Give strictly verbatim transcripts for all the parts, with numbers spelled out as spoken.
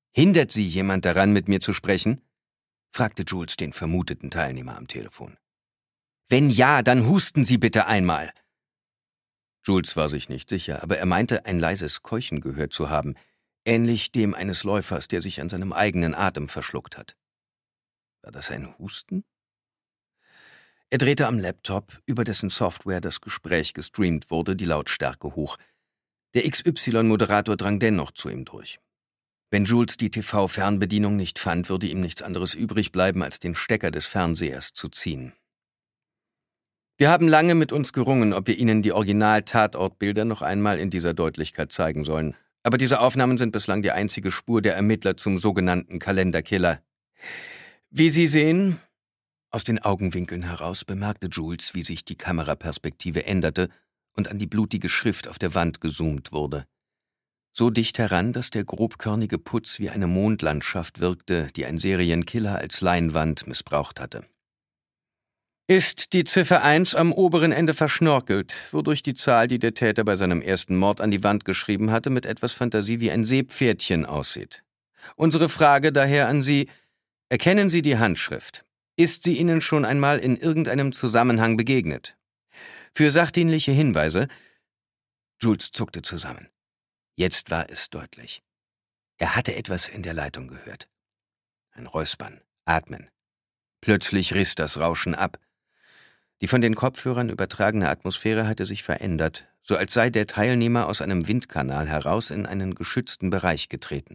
Hindert Sie jemand daran, mit mir zu sprechen?« fragte Jules den vermuteten Teilnehmer am Telefon. »Wenn ja, dann husten Sie bitte einmal.« Jules war sich nicht sicher, aber er meinte, ein leises Keuchen gehört zu haben, ähnlich dem eines Läufers, der sich an seinem eigenen Atem verschluckt hat. War das ein Husten? Er drehte am Laptop, über dessen Software das Gespräch gestreamt wurde, die Lautstärke hoch. Der X Y-Moderator drang dennoch zu ihm durch. Wenn Jules die T V-Fernbedienung nicht fand, würde ihm nichts anderes übrig bleiben, als den Stecker des Fernsehers zu ziehen. »Wir haben lange mit uns gerungen, ob wir Ihnen die Original-Tatortbilder noch einmal in dieser Deutlichkeit zeigen sollen. Aber diese Aufnahmen sind bislang die einzige Spur der Ermittler zum sogenannten Kalenderkiller. Wie Sie sehen...« Aus den Augenwinkeln heraus bemerkte Jules, wie sich die Kameraperspektive änderte und an die blutige Schrift auf der Wand gezoomt wurde. So dicht heran, dass der grobkörnige Putz wie eine Mondlandschaft wirkte, die ein Serienkiller als Leinwand missbraucht hatte. »Ist die Ziffer eins am oberen Ende verschnorkelt, wodurch die Zahl, die der Täter bei seinem ersten Mord an die Wand geschrieben hatte, mit etwas Fantasie wie ein Seepferdchen aussieht. Unsere Frage daher an Sie: Erkennen Sie die Handschrift? Ist sie Ihnen schon einmal in irgendeinem Zusammenhang begegnet? Für sachdienliche Hinweise...« Jules zuckte zusammen. Jetzt war es deutlich. Er hatte etwas in der Leitung gehört. Ein Räuspern, Atmen. Plötzlich riss das Rauschen ab. Die von den Kopfhörern übertragene Atmosphäre hatte sich verändert, so als sei der Teilnehmer aus einem Windkanal heraus in einen geschützten Bereich getreten.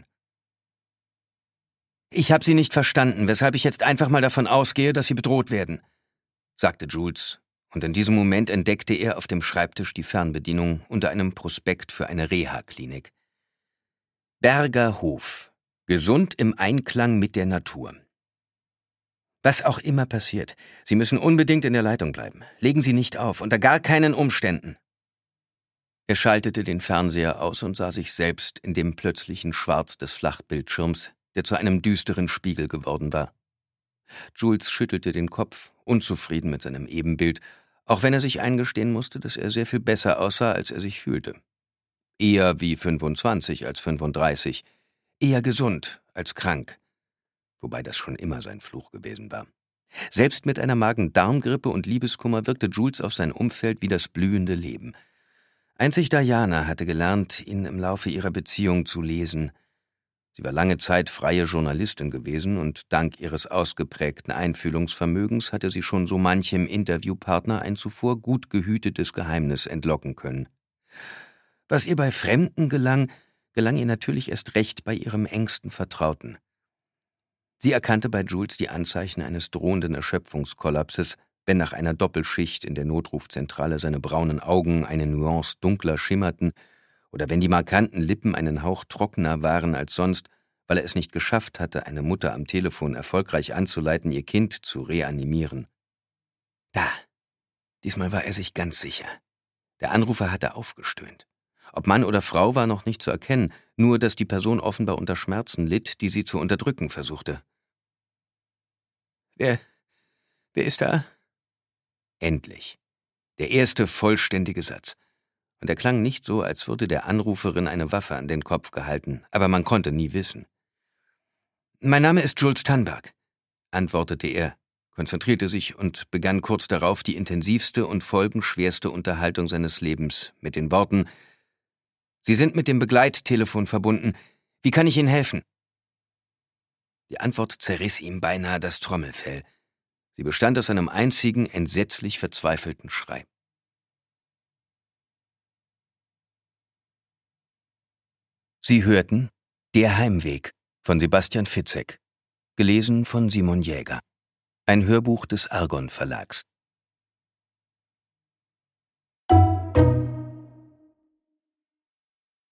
»Ich habe Sie nicht verstanden, weshalb ich jetzt einfach mal davon ausgehe, dass Sie bedroht werden«, sagte Jules, und in diesem Moment entdeckte er auf dem Schreibtisch die Fernbedienung unter einem Prospekt für eine Reha-Klinik. »Berger Hof. Gesund im Einklang mit der Natur. Was auch immer passiert, Sie müssen unbedingt in der Leitung bleiben. Legen Sie nicht auf, unter gar keinen Umständen.« Er schaltete den Fernseher aus und sah sich selbst in dem plötzlichen Schwarz des Flachbildschirms, der zu einem düsteren Spiegel geworden war. Jules schüttelte den Kopf, unzufrieden mit seinem Ebenbild, auch wenn er sich eingestehen musste, dass er sehr viel besser aussah, als er sich fühlte. Eher wie fünfundzwanzig als fünfunddreißig, eher gesund als krank, wobei das schon immer sein Fluch gewesen war. Selbst mit einer Magen-Darm-Grippe und Liebeskummer wirkte Jules auf sein Umfeld wie das blühende Leben. Einzig Diana hatte gelernt, ihn im Laufe ihrer Beziehung zu lesen. Sie war lange Zeit freie Journalistin gewesen und dank ihres ausgeprägten Einfühlungsvermögens hatte sie schon so manchem Interviewpartner ein zuvor gut gehütetes Geheimnis entlocken können. Was ihr bei Fremden gelang, gelang ihr natürlich erst recht bei ihrem engsten Vertrauten. Sie erkannte bei Jules die Anzeichen eines drohenden Erschöpfungskollapses, wenn nach einer Doppelschicht in der Notrufzentrale seine braunen Augen eine Nuance dunkler schimmerten oder wenn die markanten Lippen einen Hauch trockener waren als sonst, weil er es nicht geschafft hatte, eine Mutter am Telefon erfolgreich anzuleiten, ihr Kind zu reanimieren. Da, diesmal war er sich ganz sicher. Der Anrufer hatte aufgestöhnt. Ob Mann oder Frau war noch nicht zu erkennen, nur dass die Person offenbar unter Schmerzen litt, die sie zu unterdrücken versuchte. »Wer, wer ist da?« Endlich. Der erste vollständige Satz. Und er klang nicht so, als würde der Anruferin eine Waffe an den Kopf gehalten, aber man konnte nie wissen. »Mein Name ist Jules Tannberg«, antwortete er, konzentrierte sich und begann kurz darauf die intensivste und folgenschwerste Unterhaltung seines Lebens mit den Worten: »Sie sind mit dem Begleittelefon verbunden. Wie kann ich Ihnen helfen?« Die Antwort zerriss ihm beinahe das Trommelfell. Sie bestand aus einem einzigen, entsetzlich verzweifelten Schrei. Sie hörten »Der Heimweg« von Sebastian Fitzek, gelesen von Simon Jäger. Ein Hörbuch des Argon Verlags.